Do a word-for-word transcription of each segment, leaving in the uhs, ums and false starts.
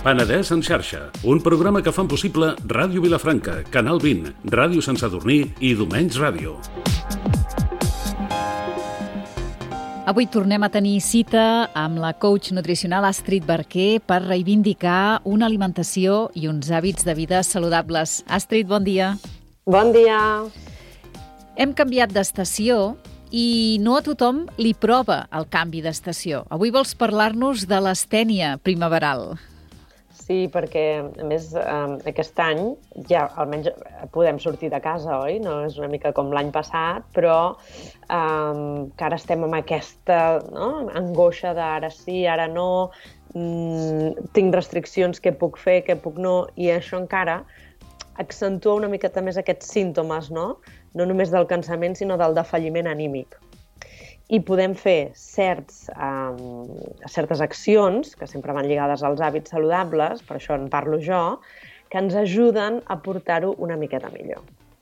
Penedès en xarxa, un programa que fan possible Ràdio Vilafranca, Canal vint, Ràdio Sant Sadurní i Domenys Ràdio. Avui tornem a tenir cita amb la coach nutricional Astrid Barquer per reivindicar una alimentació i uns hàbits de vida saludables. Astrid, bon dia. Bon dia. Hem canviat d'estació i no a tothom li prova el canvi d'estació. Avui vols parlar-nos de l'astènia primaveral. Sí, perquè, a més, eh, aquest any ja almenys podem sortir de casa, oi? No és una mica com l'any passat, però eh, que ara estem amb aquesta no? angoixa d'ara sí, ara no, mm, tinc restriccions, què puc fer, què puc no, i això encara accentua una miqueta més aquests símptomes, no? No només del cansament, sinó del defalliment anímic. I podem fer certs, um, certes accions, que sempre van lligades als hàbits saludables, per això en parlo jo, que ens ajuden a portar-ho una miqueta millor.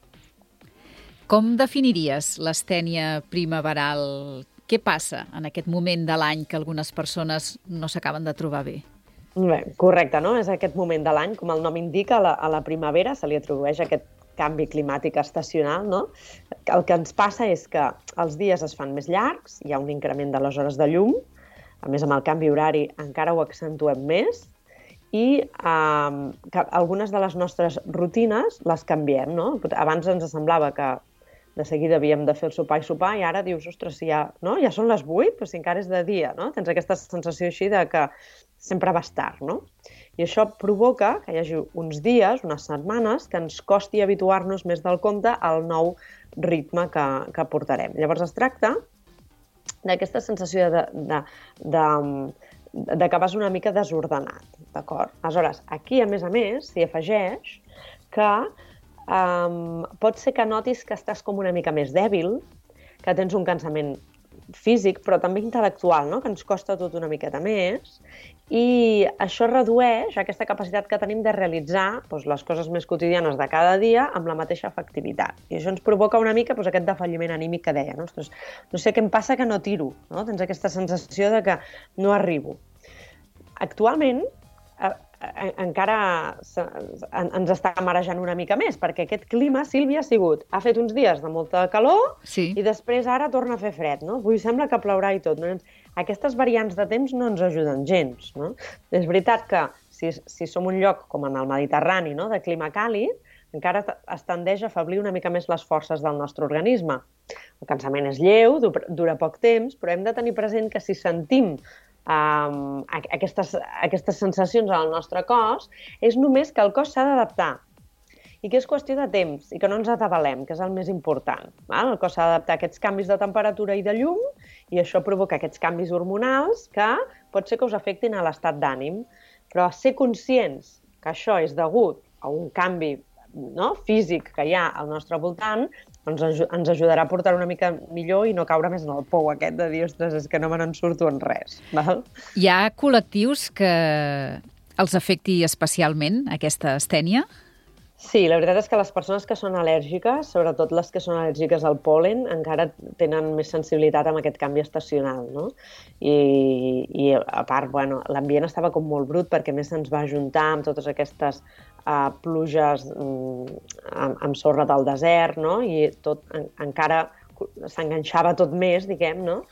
Com definiries l'astènia primaveral? Què passa en aquest moment de l'any que algunes persones no s'acaben de trobar bé? Bé, correcte, no? És aquest moment de l'any, com el nom indica, a la, a la primavera se li atribueix aquest canvi climàtic estacional, no? El que ens passa és que els dies es fan més llargs, hi ha un increment de les hores de llum, a més amb el canvi horari encara ho accentuem més, i eh, que algunes de les nostres rutines les canviem, no? Abans ens semblava que de seguida havíem de fer el sopar i sopar, i ara dius, ostres, si ja, no? ja són les vuit, però si encara és de dia, no? Tens aquesta sensació així de que sempre vas tard, no? I això provoca que hi hagi uns dies, unes setmanes, que ens costi habituar-nos més del compte al nou ritme que, que portarem. Llavors es tracta d'aquesta sensació de, de, de, de que vas una mica desordenat, d'acord? Aleshores, aquí, a més a més, s'hi afegeix que um, pot ser que notis que estàs com una mica més dèbil, que tens un cansament físic, però també intel·lectual, no? Que ens costa tot una miqueta més, i això redueix aquesta capacitat que tenim de realitzar doncs, les coses més quotidianes de cada dia amb la mateixa efectivitat. I això ens provoca una mica doncs, aquest defalliment anímic que deia. No? Ostres, no sé què em passa que no tiro, no? Tens aquesta sensació de que no arribo. Actualment, eh, encara ens està marejant una mica més, perquè aquest clima, Sílvia, ha sigut, ha fet uns dies de molta calor sí. i després ara torna a fer fred, no? Avui sembla que plourà i tot. No? Aquestes variants de temps no ens ajuden gens, no? És veritat que si, si som un lloc com en el Mediterrani, no? De clima càlid, encara es tendeix a afeblir una mica més les forces del nostre organisme. El cansament és lleu, dura poc temps, però hem de tenir present que si sentim Um, aquestes, aquestes sensacions al nostre cos, és només que el cos s'ha d'adaptar i que és qüestió de temps i que no ens atabalem, que és el més important. Val? El cos s'ha d'adaptar a aquests canvis de temperatura i de llum i això provoca aquests canvis hormonals que pot ser que us afectin a l'estat d'ànim, però ser conscients que això és degut a un canvi no? físic que hi ha al nostre voltant ens, ens ajudarà a portar una mica millor i no caure més en el pou aquest de dir, ostres, és que no me n'en surto en res. Val? Hi ha col·lectius que els afecti especialment aquesta astènia? Sí, la veritat és que les persones que són al·lèrgiques, sobretot les que són al·lèrgiques al pol·len, encara tenen més sensibilitat amb aquest canvi estacional, no? I, i a part, bueno, l'ambient estava com molt brut perquè més se'ns va ajuntar amb totes aquestes uh, pluges um, amb, amb sorra del desert, no? I tot en, encara s'enganxava tot més, diguem, no?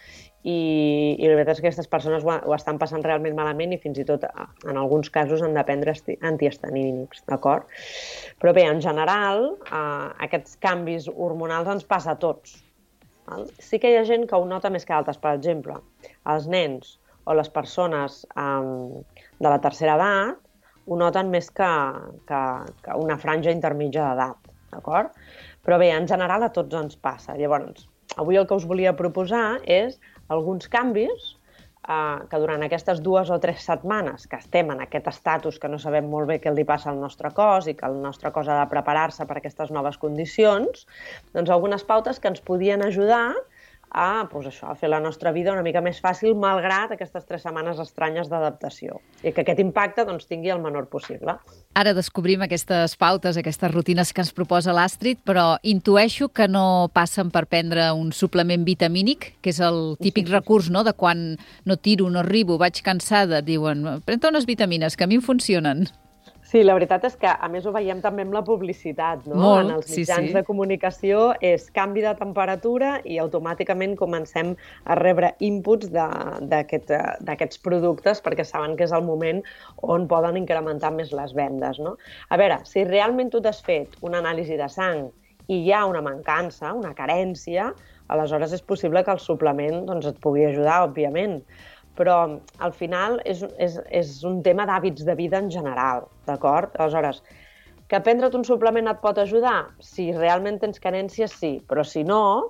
I, i la veritat és que aquestes persones ho, ho estan passant realment malament i fins i tot en alguns casos han de prendre antihistamínics, d'acord? Però bé, en general, eh, aquests canvis hormonals ens passa a tots. Val? Sí que hi ha gent que ho nota més que altres, per exemple, els nens o les persones eh, de la tercera edat ho noten més que, que, que una franja intermitja d'edat, d'acord? Però bé, en general a tots ens passa. Llavors, avui el que us volia proposar és alguns canvis eh, que durant aquestes dues o tres setmanes que estem en aquest estatus que no sabem molt bé què li passa al nostre cos i que el nostre cos ha de preparar-se per a aquestes noves condicions, doncs algunes pautes que ens podien ajudar a, doncs això, a fer la nostra vida una mica més fàcil, malgrat aquestes tres setmanes estranyes d'adaptació. I que aquest impacte doncs, tingui el menor possible. Ara descobrim aquestes pautes, aquestes rutines que ens proposa l'Astrid, però intueixo que no passen per prendre un suplement vitamínic, que és el típic recurs, no?, de quan no tiro, no arribo, vaig cansada, diuen, pren-te unes vitamines, que a mi em funcionen. Sí, la veritat és que, a més, ho veiem també amb la publicitat, no? Molt, en els sí, mitjans sí. de comunicació és canvi de temperatura i automàticament comencem a rebre inputs d'aquests aquest, productes perquè saben que és el moment on poden incrementar més les vendes, no? A veure, si realment tu t'has fet una anàlisi de sang i hi ha una mancança, una carència, aleshores és possible que el suplement doncs, et pugui ajudar, òbviament. Però al final és, és, és un tema d'hàbits de vida en general, d'acord? Aleshores, que prendre't un suplement et pot ajudar? Si realment tens carències, sí, però si no,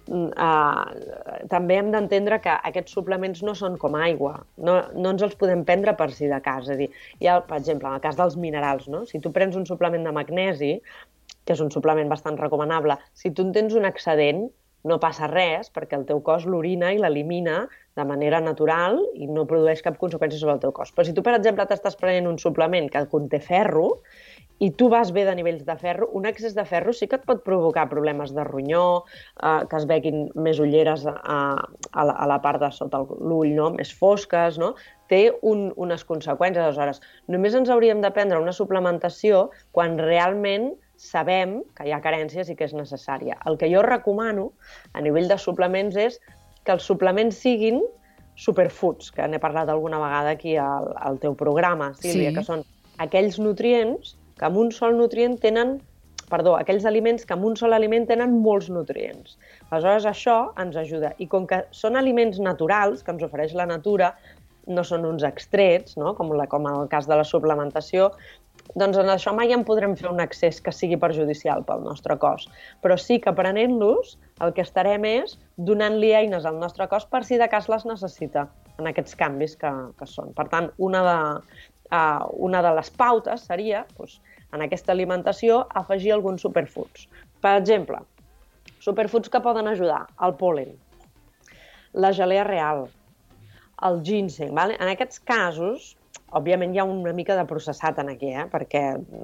eh, també hem d'entendre que aquests suplements no són com aigua, no, no ens els podem prendre per si de cas. És a dir, hi ha, per exemple, en el cas dels minerals, no? Si tu prens un suplement de magnesi, que és un suplement bastant recomanable, si tu en tens un excedent, no passa res, perquè el teu cos l'orina i l'elimina de manera natural i no produeix cap conseqüència sobre el teu cos. Però si tu, per exemple, t'estàs prenent un suplement que conté ferro i tu vas bé de nivells de ferro, un excés de ferro sí que et pot provocar problemes de ronyó, eh, que es veguin més ulleres a, a, la, a la part de sota l'ull, no? Més fosques, no? Té un, unes conseqüències. Aleshores, només ens hauríem de prendre una suplementació quan realment sabem que hi ha carències i que és necessària. El que jo recomano a nivell de suplements és que els suplements siguin superfoods, que n'he parlat alguna vegada aquí al, al teu programa, Sílvia, sí. Que són aquells nutrients que amb un sol nutrient tenen, perdó, aquells aliments que amb un sol aliment tenen molts nutrients. Aleshores, això ens ajuda. I com que són aliments naturals, que ens ofereix la natura, no són uns extrets, no? com, la, com en el cas de la suplementació, doncs en això mai en podrem fer un excés que sigui perjudicial pel nostre cos. Però sí que prenent-los el que estarem és donant-li eines al nostre cos per si de cas les necessita en aquests canvis que, que són. Per tant, una de, uh, una de les pautes seria, doncs, en aquesta alimentació, afegir alguns superfoods. Per exemple, superfoods que poden ajudar, el pol·len, la gelea real, el ginseng. Vale? En aquests casos, òbviament hi ha una mica de processat en aquí, eh? perquè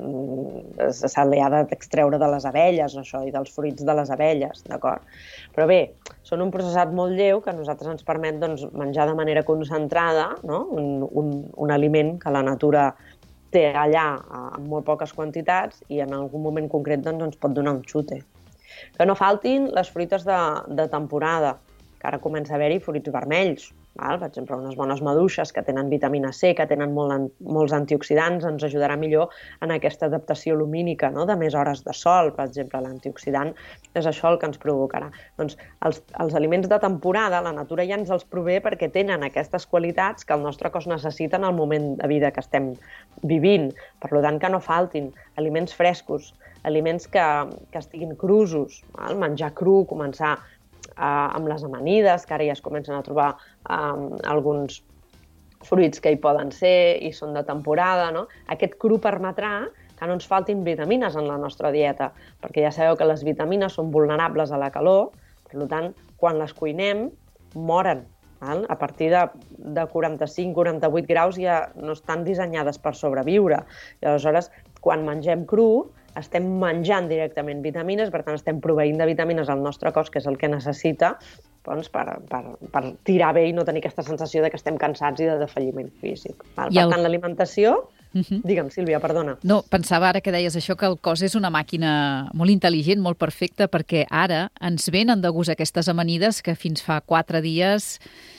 se li ha d'extreure de les abelles, això, i dels fruits de les abelles, d'acord? Però bé, són un processat molt lleu que a nosaltres ens permet doncs, menjar de manera concentrada, no? un, un, un aliment que la natura té allà en molt poques quantitats i en algun moment concret doncs, ens pot donar un xute. Que no faltin les fruites de, de temporada, que ara comença a haver-hi fruits vermells. Val? Per exemple, unes bones maduixes que tenen vitamina C, que tenen molt, molts antioxidants, ens ajudarà millor en aquesta adaptació lumínica, no? De més hores de sol, per exemple, l'antioxidant és això el que ens provocarà. Doncs els, els aliments de temporada, la natura ja ens els prové perquè tenen aquestes qualitats que el nostre cos necessita en el moment de vida que estem vivint. Per tant, que no faltin aliments frescos, aliments que, que estiguin crusos, val? Menjar cru, començar Uh, amb les amanides, que ara ja es comencen a trobar um, alguns fruits que hi poden ser i són de temporada, no? Aquest cru permetrà que no ens faltin vitamines en la nostra dieta, perquè ja sabeu que les vitamines són vulnerables a la calor, per tant, quan les cuinem, moren. Val? A partir de, de quaranta-cinc a quaranta-vuit graus ja no estan dissenyades per sobreviure. I aleshores, quan mengem cru, estem menjant directament vitamines, per tant estem proveint de vitamines al nostre cos, que és el que necessita doncs, per, per, per tirar bé i no tenir aquesta sensació de que estem cansats i de defalliment físic. Val? Per el... tant, l'alimentació... Uh-huh. Digue'm, Sílvia, perdona. No, pensava ara que deies això, que el cos és una màquina molt intel·ligent, molt perfecta, perquè ara ens venen de gust aquestes amanides que fins fa quatre dies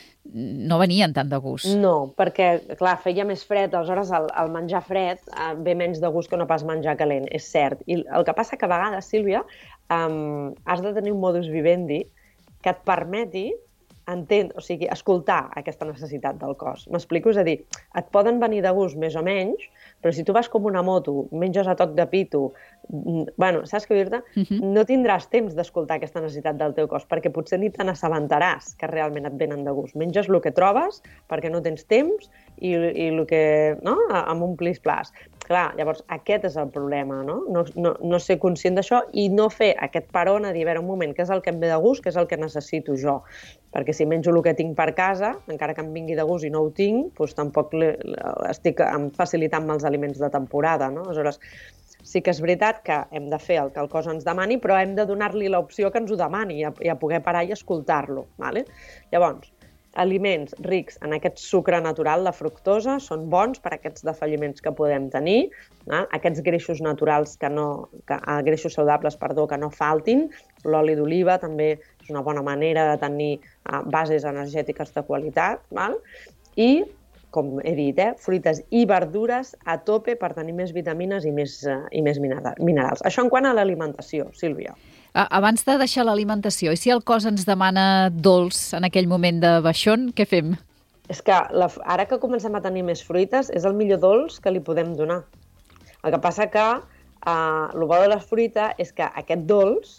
no venien tan de gust. No, perquè, clar, feia més fred, aleshores el, el menjar fred eh, ve menys de gust que no pas menjar calent, és cert. I el que passa que a vegades, Sílvia, um, has de tenir un modus vivendi que et permeti entendre, o sigui, escoltar aquesta necessitat del cos. M'explico? És a dir, et poden venir de gust més o menys, però si tu vas com una moto, menges a toc de pito, bueno, saps què dir-te? Uh-huh. No tindràs temps d'escoltar aquesta necessitat del teu cos, perquè potser ni te n'assabentaràs que realment et venen de gust. Menges el que trobes perquè no tens temps i, i el que, no? Amb un plis-plas. Clar, llavors aquest és el problema, no? No, no, no ser conscient d'això i no fer aquest parón a dir, a veure, un moment, què és el que em ve de gust, què és el que necessito jo? Perquè si menjo el que tinc per casa, encara que em vingui de gust i no ho tinc, doncs tampoc li, estic facilitant-me els aliments de temporada, no? Aleshores, sí que és veritat que hem de fer el que el cos ens demani, però hem de donar-li l'opció que ens ho demani i a, i a poder parar i escoltar-lo, ¿vale? Llavors, aliments rics en aquest sucre natural, la fructosa, són bons per a aquests defalliments que podem tenir, eh? Aquests greixos naturals, que no, que, eh, greixos saludables, perdó, que no faltin. L'oli d'oliva també és una bona manera de tenir eh, bases energètiques de qualitat, val? I, com he dit, eh, fruites i verdures a tope per tenir més vitamines i més, eh, i més minerals. Això en quant a l'alimentació, Sílvia. Abans de deixar l'alimentació, i si el cos ens demana dolç en aquell moment de baixón, què fem? És que la, ara que comencem a tenir més fruites, és el millor dolç que li podem donar. El que passa que eh, el bo de la fruita és que aquest dolç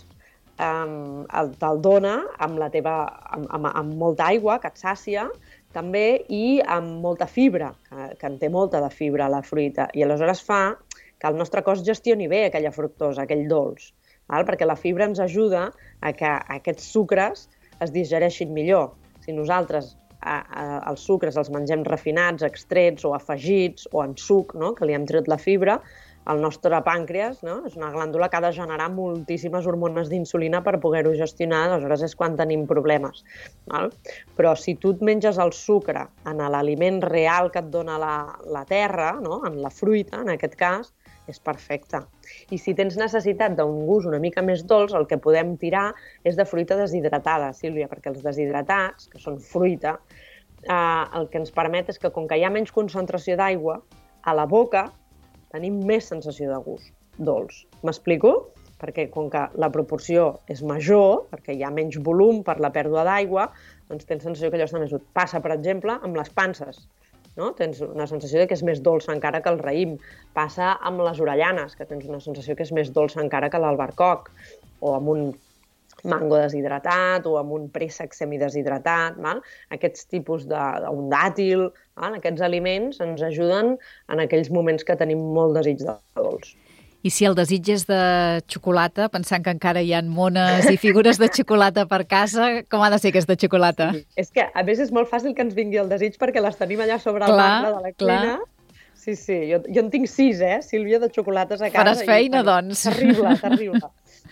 eh, te'l dona amb, la teva, amb, amb, amb molta aigua, que et sàcia, també, i amb molta fibra, que, que en té molta de fibra la fruita, i aleshores fa que el nostre cos gestioni bé aquella fructosa, aquell dolç. Val? Perquè la fibra ens ajuda a que aquests sucres es digereixin millor. Si nosaltres a, a, els sucres els mengem refinats, extrets o afegits o en suc, no? Que li hem tret la fibra, el nostre pàncreas, no? És una glàndula que ha de generar moltíssimes hormones d'insulina per poder-ho gestionar, aleshores és quan tenim problemes. Val? Però si tu et menges el sucre en l'aliment real que et dona la, la terra, no? En la fruita, en aquest cas, és perfecte. I si tens necessitat d'un gust una mica més dolç, el que podem tirar és de fruita deshidratada, Sílvia, perquè els deshidratats, que són fruita, eh, el que ens permet és que, com que hi ha menys concentració d'aigua, a la boca tenim més sensació de gust dolç. M'explico? Perquè com que la proporció és major, perquè hi ha menys volum per la pèrdua d'aigua, doncs tens sensació que allò està més dolç. Passa, per exemple, amb les panses. No? Tens una sensació de que és més dolça encara que el raïm. Passa amb les orellana, que tens una sensació que és més dolça encara que l'albercoc, o amb un mango deshidratat, o amb un préssec semideshidratat. Val? Aquests tipus de, un dàtil, val? Aquests aliments ens ajuden en aquells moments que tenim molt desig de dolç. I si el desig és de xocolata, pensant que encara hi ha mones i figures de xocolata per casa, com ha de ser aquesta xocolata? Sí, és que a més és molt fàcil que ens vingui el desig perquè les tenim allà sobre el marbre de la cuina. Sí, sí, jo, jo en tinc sis, eh, Sílvia, de xocolates a casa. Faràs feina, i, doncs. Terrible, terrible.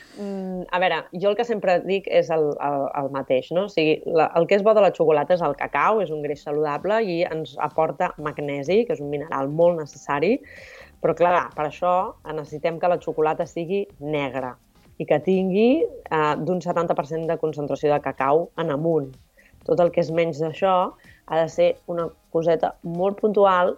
Mm, a veure, jo el que sempre dic és el, el, el mateix, no? O sigui, la, el que és bo de la xocolata és el cacau, és un greix saludable i ens aporta magnesi, que és un mineral molt necessari. Però, clar, per això necessitem que la xocolata sigui negra i que tingui eh, d'un setanta per cent de concentració de cacau en amunt. Tot el que és menys d'això ha de ser una coseta molt puntual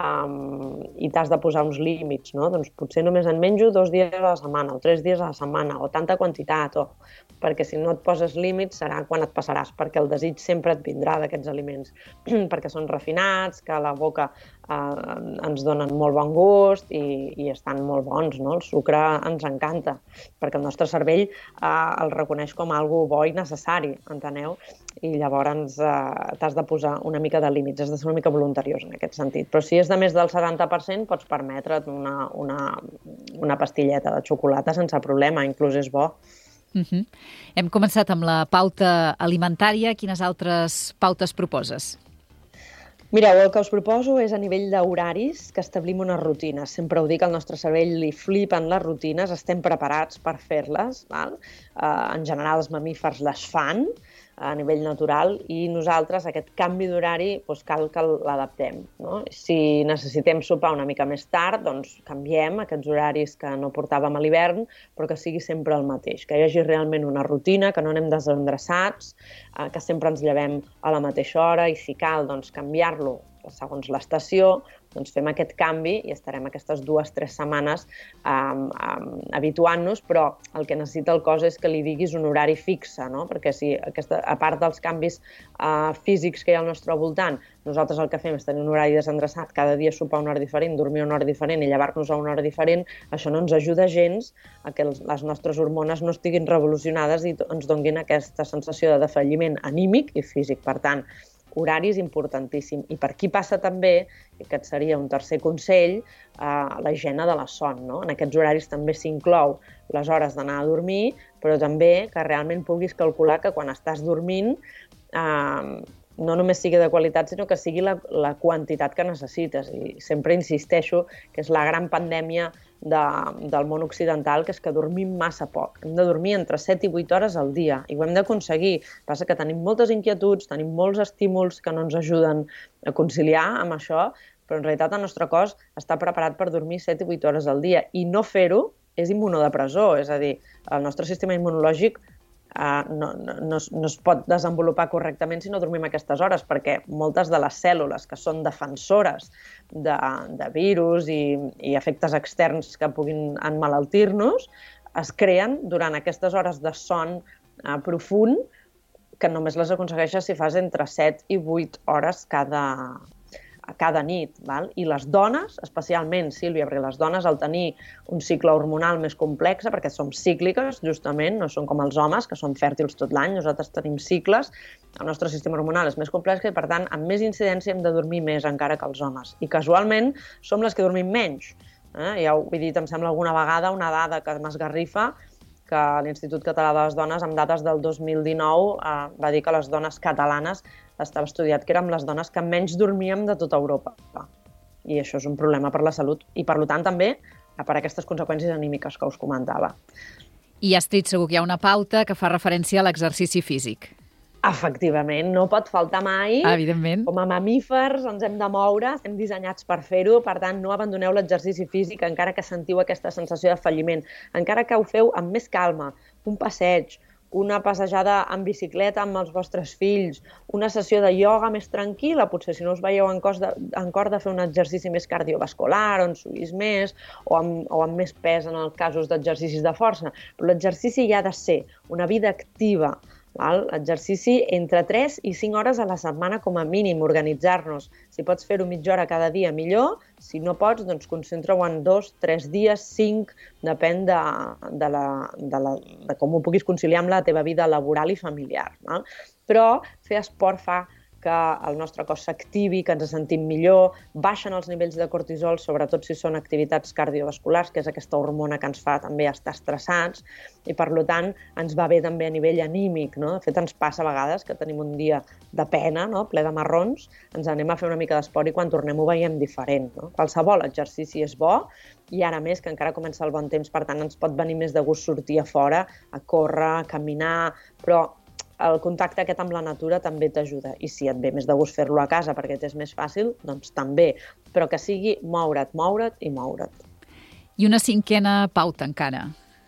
um, i t'has de posar uns límits, no? Doncs potser només en menjo dos dies a la setmana o tres dies a la setmana o tanta quantitat, o... perquè si no et poses límits serà quan et passaràs, perquè el desig sempre et vindrà d'aquests aliments, perquè són refinats, que a la boca eh, ens donen molt bon gust i, i estan molt bons, no? El sucre ens encanta, perquè el nostre cervell eh, el reconeix com algo bo i necessari, enteneu? I llavors eh, t'has de posar una mica de límits, has de ser una mica voluntariós en aquest sentit. Però si és de més del setanta per cent pots permetre't una, una, una pastilleta de xocolata sense problema, inclús és bo. Uh-huh. Hem començat amb la pauta alimentària. Quines altres pautes proposes? Mireu, el que us proposo és a nivell d'horaris que establim unes rutines. Sempre ho dic, al nostre cervell li flipen les rutines, estem preparats per fer-les. Val? Uh, en general, els mamífers les fan a nivell natural i nosaltres aquest canvi d'horari doncs cal que l'adaptem, no? Si necessitem sopar una mica més tard, doncs canviem aquests horaris que no portàvem a l'hivern, però que sigui sempre el mateix, que hi hagi realment una rutina, que no anem desendreçats, eh, que sempre ens llevem a la mateixa hora i si cal doncs, canviar-lo segons l'estació, doncs fem aquest canvi i estarem aquestes dues o tres setmanes um, um, habituant-nos, però el que necessita el cos és que li diguis un horari fixe, no? Perquè si aquesta, a part dels canvis uh, físics que hi ha al nostre voltant, nosaltres el que fem és tenir un horari desendreçat, cada dia sopar a una hora diferent, dormir a una hora diferent i llevar-nos a una hora diferent, això no ens ajuda gens a que els, les nostres hormones no estiguin revolucionades i ens donguin aquesta sensació de defalliment anímic i físic. Per tant, horaris importantíssim. I per aquí passa també, i aquest seria un tercer consell, eh, la higiene de la son, no? En aquests horaris també s'inclou les hores d'anar a dormir, però també que realment puguis calcular que quan estàs dormint eh, no només sigui de qualitat, sinó que sigui la, la quantitat que necessites. I sempre insisteixo que és la gran pandèmia de, del món occidental, que és que dormim massa poc. Hem de dormir entre set i vuit hores al dia, i ho hem d'aconseguir. Passa que tenim moltes inquietuds, tenim molts estímuls que no ens ajuden a conciliar amb això, però en realitat el nostre cos està preparat per dormir set i vuit hores al dia, i no fer-ho és immunodepressor, és a dir, el nostre sistema immunològic Uh, no, no, no, es, no es pot desenvolupar correctament si no dormim aquestes hores, perquè moltes de les cèl·lules que són defensores de, de virus i, i efectes externs que puguin emmalaltir-nos es creen durant aquestes hores de son uh, profund, que només les aconsegueixes si fas entre set i vuit hores cada, cada nit. Val? I les dones, especialment, Sílvia, perquè les dones al tenir un cicle hormonal més complex, perquè som cícliques, justament, no som com els homes, que són fèrtils tot l'any, nosaltres tenim cicles, el nostre sistema hormonal és més complex i, per tant, amb més incidència hem de dormir més encara que els homes. I casualment som les que dormim menys. Eh? Ja ho he dit, em sembla, alguna vegada, una dada que m'esgarrifa, que l'Institut Català de les Dones, amb dades del dos mil dinou, eh, va dir que les dones catalanes, estava estudiat que érem les dones que menys dormíem de tota Europa. I això és un problema per la salut i, per tant, també per aquestes conseqüències anímiques que us comentava. I, Astrid, segur que hi ha una pauta que fa referència a l'exercici físic. Efectivament, no pot faltar mai. Evidentment. Com a mamífers ens hem de moure, estem dissenyats per fer-ho, per tant, no abandoneu l'exercici físic encara que sentiu aquesta sensació de falliment, encara que ho feu amb més calma, un passeig, una passejada en bicicleta amb els vostres fills, una sessió de ioga més tranquil·la, potser si no us veieu en, cos de, en cor de fer un exercici més cardiovascular, on suïs més, o amb, o amb més pes en els casos d'exercicis de força. Però l'exercici hi ha de ser una vida activa, val? Exercici entre tres i cinc hores a la setmana com a mínim, organitzar-nos. Si pots fer-ho mitja hora cada dia, millor. Si no pots, doncs concentra-ho en dos, tres dies, cinc, depèn de, de, la, de, la, de com ho puguis conciliar amb la teva vida laboral i familiar. Val? Però fer esport fa que el nostre cos s'activi, que ens sentim millor, baixen els nivells de cortisol, sobretot si són activitats cardiovasculars, que és aquesta hormona que ens fa també estar estressats, i per tant ens va bé també a nivell anímic, no? De fet, ens passa a vegades que tenim un dia de pena, no? Ple de marrons, ens anem a fer una mica d'esport i quan tornem ho veiem diferent. No? Qualsevol exercici és bo, i ara més que encara comença el bon temps, per tant ens pot venir més de gust sortir a fora, a córrer, a caminar, però el contacte aquest amb la natura també t'ajuda. I si et ve més de gust fer-lo a casa perquè t'és més fàcil, doncs també. Però que sigui moure't, moure't i moure't. I una cinquena pauta encara.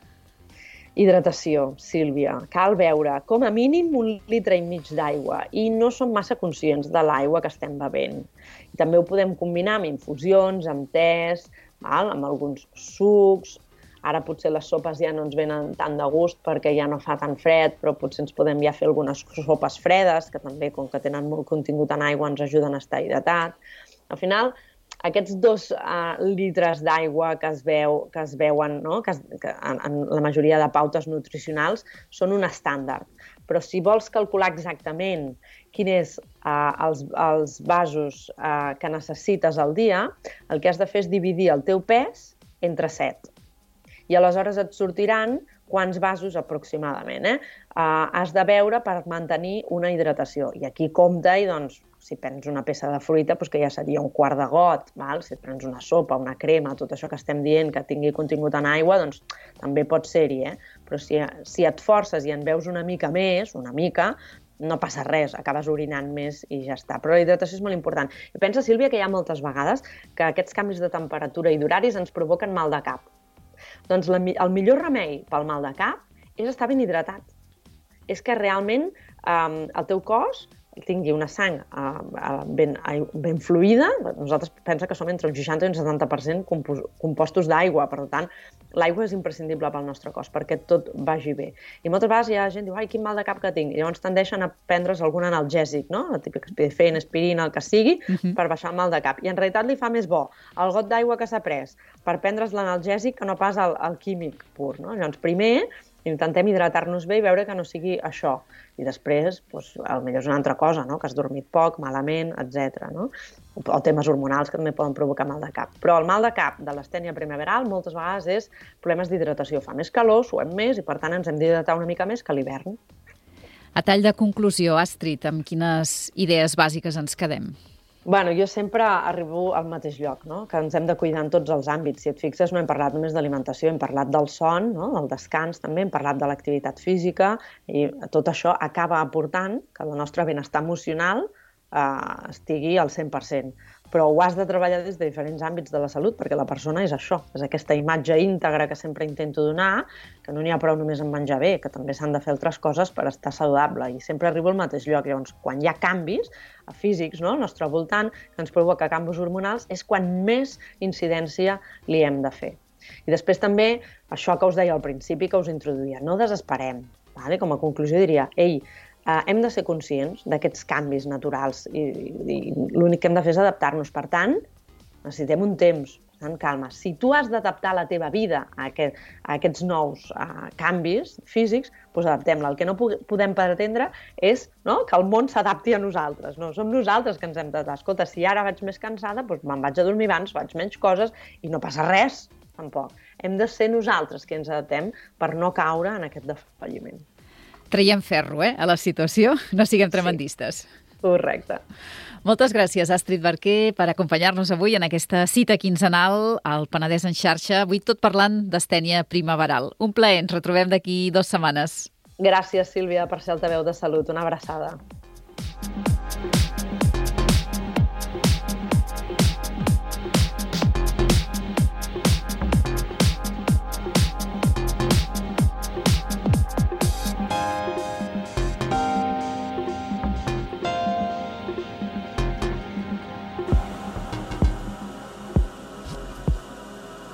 Hidratació, Sílvia. Cal beure com a mínim un litre i mig d'aigua i no som massa conscients de l'aigua que estem bevent. I també ho podem combinar amb infusions, amb tés, val? Amb alguns sucs. Ara potser les sopes ja no ens venen tant de gust perquè ja no fa tan fred, però potser ens podem ja fer algunes sopes fredes, que també, com que tenen molt contingut en aigua, ens ajuden a estar hidratat. Al final, aquests dos uh, litres d'aigua que es veu, que es veuen, no? que, es, que en, en la majoria de pautes nutricionals, són un estàndard. Però si vols calcular exactament quins és uh, els, els vasos uh, que necessites al dia, el que has de fer és dividir el teu pes entre set. I aleshores et sortiran quants vasos aproximadament eh? uh, has de beure per mantenir una hidratació. I aquí compta, i doncs, si prens una peça de fruita, doncs que ja seria un quart de got, val? Si prens una sopa, una crema, tot això que estem dient que tingui contingut en aigua, doncs també pot ser-hi. Eh? Però si, si et forces i en beus una mica més, una mica, no passa res, acabes orinant més i ja està. Però la hidratació és molt important. I pensa, Sílvia, que hi ha moltes vegades que aquests canvis de temperatura i d'horaris ens provoquen mal de cap. Doncs la, el millor remei pel mal de cap és estar ben hidratat. És que realment eh, el teu cos tingui una sang uh, ben, ben fluida. Nosaltres pensa que som entre un seixanta i un setanta per cent compostos d'aigua, per tant, l'aigua és imprescindible pel nostre cos perquè tot vagi bé. I moltes vegades hi ha gent que diu, ai, quin mal de cap que tinc, i llavors tendeixen a prendre's algun analgèsic, no? El típic Spifen, aspirina, el que sigui, uh-huh. per baixar el mal de cap. I en realitat li fa més bo el got d'aigua que s'ha pres per prendre's l'analgèsic que no pas el, el químic pur, no? Llavors, primer, intentem hidratar-nos bé i veure que no sigui això. I després, doncs, potser és una altra cosa, no? Que has dormit poc, malament, etcètera. No? O temes hormonals que també poden provocar mal de cap. Però el mal de cap de l'astènia primaveral moltes vegades és problemes d'hidratació. Fa més calor, suem més i per tant ens hem d'hidratar una mica més que a l'hivern. A tall de conclusió, Astrid, amb quines idees bàsiques ens quedem? Bueno, jo sempre arribo al mateix lloc, no? Que ens hem de cuidar en tots els àmbits. Si et fixes, no hem parlat només d'alimentació, hem parlat del son, no? Del descans també, hem parlat de l'activitat física i tot això acaba aportant que el nostre benestar emocional eh, estigui al cent per cent. Però ho has de treballar des de diferents àmbits de la salut, perquè la persona és això, és aquesta imatge íntegra que sempre intento donar, que no n'hi ha prou només en menjar bé, que també s'han de fer altres coses per estar saludable, i sempre arribo al mateix lloc. Llavors, quan hi ha canvis físics, no?, al nostre voltant, que ens provoca canvis hormonals, és quan més incidència li hem de fer. I després també, això que us deia al principi, que us introduïa, no desesperem, vale? Com a conclusió diria, ei, Uh, hem de ser conscients d'aquests canvis naturals i, i, i l'únic que hem de fer és adaptar-nos. Per tant, necessitem un temps, amb calma. Si tu has d'adaptar la teva vida a, aquest, a aquests nous uh, canvis físics, doncs adaptem-la. El que no podem pretendre és, no?, que el món s'adapti a nosaltres. No, som nosaltres que ens hem d'adaptar. Escolta, si ara vaig més cansada, doncs me'n vaig a dormir abans, faig menys coses i no passa res, tampoc. Hem de ser nosaltres que ens adaptem per no caure en aquest defalliment. Traiem ferro, eh, a la situació. No siguem tremendistes. Sí, correcte. Moltes gràcies, Astrid Barquer, per acompanyar-nos avui en aquesta cita quinzenal al Penedès en xarxa, avui tot parlant d'astènia primaveral. Un plaer, ens retrobem d'aquí dues setmanes. Gràcies, Sílvia, per ser altaveu de salut. Una abraçada.